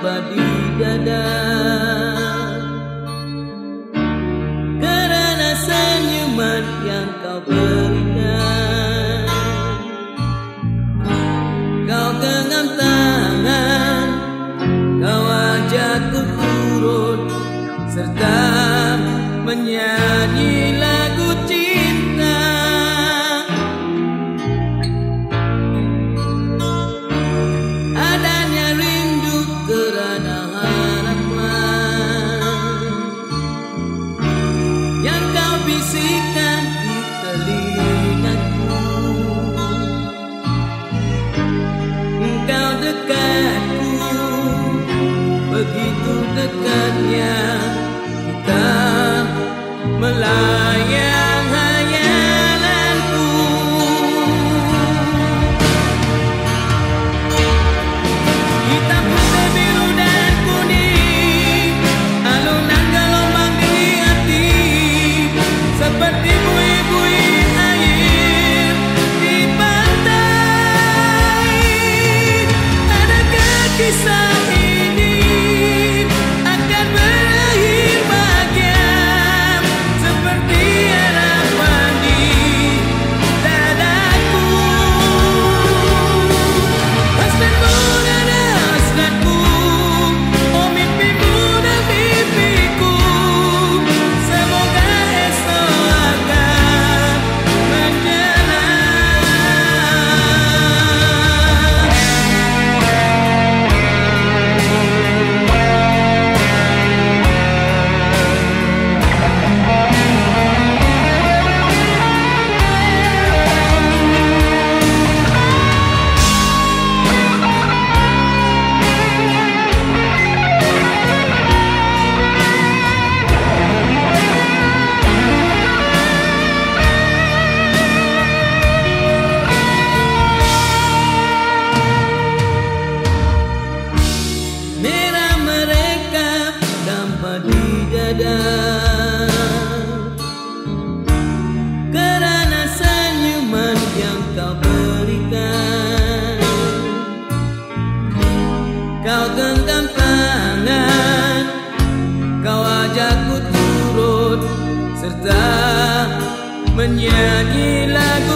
tanpa di dada, karena senyuman yang kau berikan. Kau genggam tangan, kau ajakku turun, serta menyanyi lagu cinta. Adanya rindu kerana harapan yang kau bisikkan di telingaku. Engkau dekatku, begitu dekatnya kita melayang hayalanku. Hitam putih biru dan kuning, alunan gelombang di hati, seperti buih-buih air di pantai. Adakah kisah ini akan berakhir bahagia, seperti harapan di dadaku? Hasratmu dan hasratku, oh mimpimu dan mimpiku, semoga esok akan menjelang. Merah mereka tanpa di dada, karena senyuman yang kau berikan. Kau genggam tangan, kau ajakku turun, serta menyanyi lagu